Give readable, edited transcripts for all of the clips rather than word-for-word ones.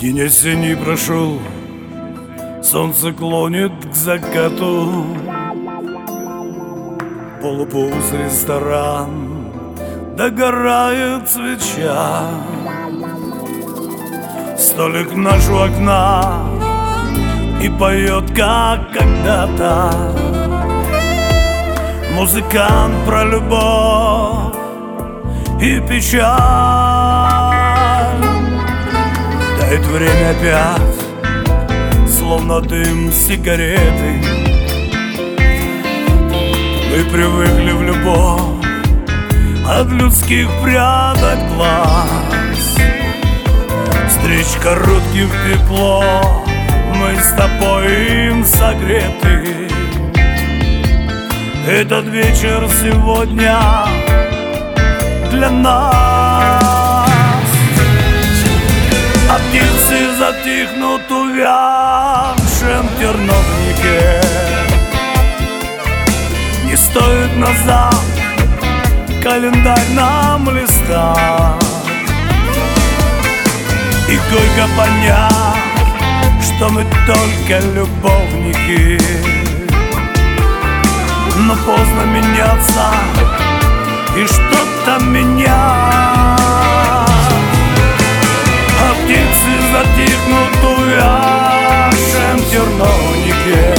День осенний прошел, солнце клонит к закату. Полупуст ресторан, догорает свеча. Столик наш у окна и поет, как когда-то. Музыкант про любовь и печаль. Тает время опять, словно дым сигареты. Мы привыкли в любовь от людских прятать глаз. Встреч коротких тепло, мы с тобой им согреты. Этот вечер сегодня для нас. А птицы затихнут в увядшем терновнике. Не стоит назад календарь нам листать. И горько понять, что мы только любовники. Но поздно меняться и что-то менять. А птицы затихнут в увядшем терновнике.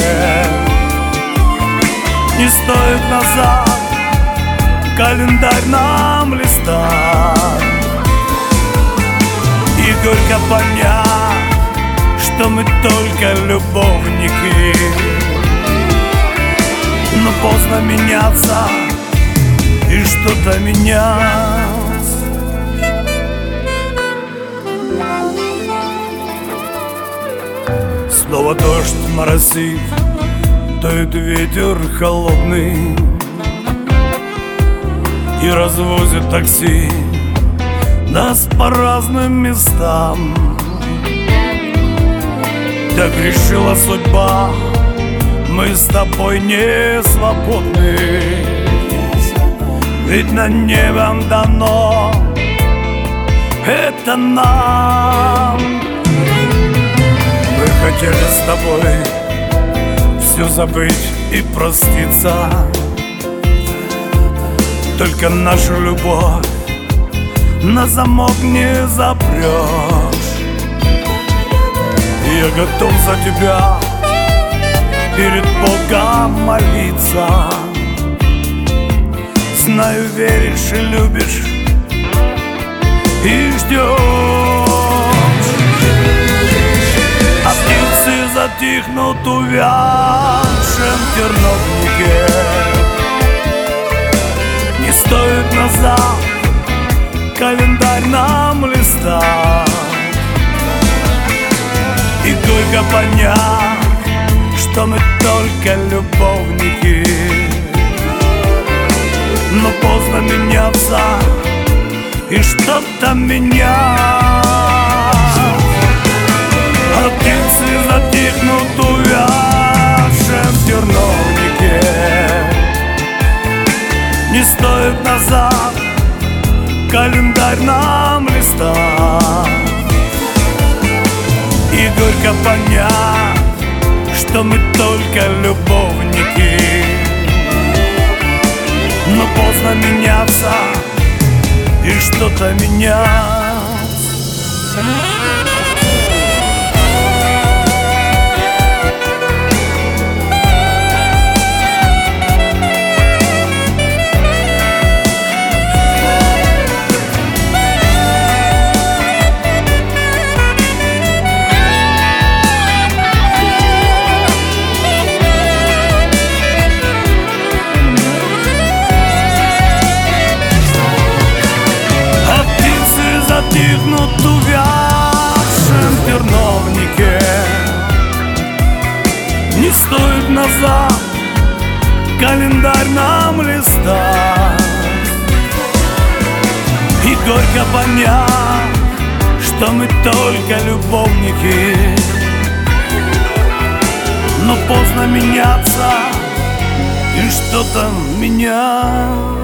Не стоит назад календарь нам листать. И горько понять, что мы только любовники. Но поздно меняться и что-то менять. Снова дождь моросит, дует ветер холодный и развозит такси нас по разным местам. Так решила судьба, мы с тобой не свободны. Ведь на небом дано это нам. Мы хотели с тобой все забыть и проститься. Только нашу любовь на замок не запрешь. Я готов за тебя перед Богом молиться. Знаю, веришь и любишь и ждешь. А птицы затихнут в увядшем терновнике. Не стоит назад календарь нам листать. И горько понять, что мы только любовники. Но поздно меняться и что-то менять. А птицы затихнут в увядшем терновнике. Не стоит назад календарь нам листать. И горько понять, что мы только любовники. Но поздно меняться и что-то менять. Затихнут в увядшем терновнике. Не стоит назад календарь нам листать. И горько понять, что мы только любовники. Но поздно меняться и что-то менять.